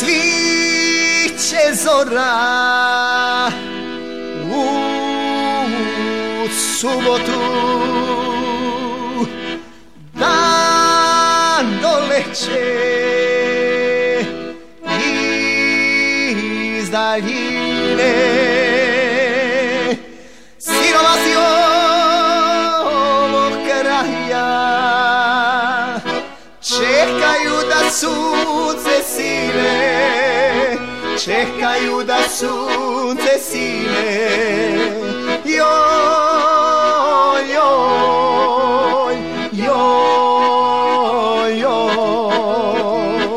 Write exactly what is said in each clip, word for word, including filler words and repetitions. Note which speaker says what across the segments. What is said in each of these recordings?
Speaker 1: sviće zora u subotu, dan doleće iz daljine. Siromašni ovog kraja čekaju da sunce sine, čekaju da sunce sine. Joj, joj, joj, joj.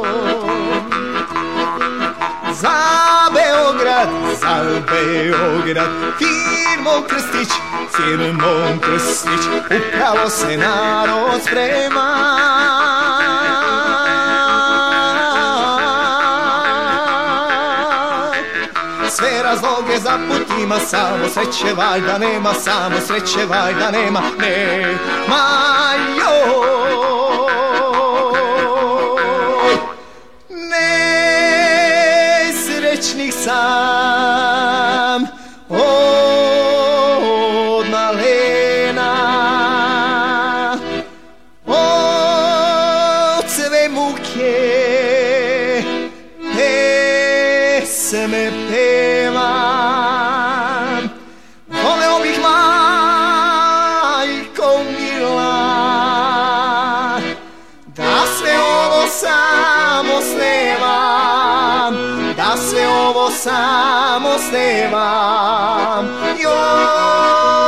Speaker 1: Za Beograd, za Beograd, firmom Krstić, firmom Krstić, upravo se narod sprema. Sve razloge za put ima, samo sreće valjda nema, samo sreće valjda nema, nema joj. Nesrećnih sam od malena, od sve muke pesme pevam. Voleo bih, majko mila, da sve ovo samo snevam, da sve ovo samo snevam. Joj.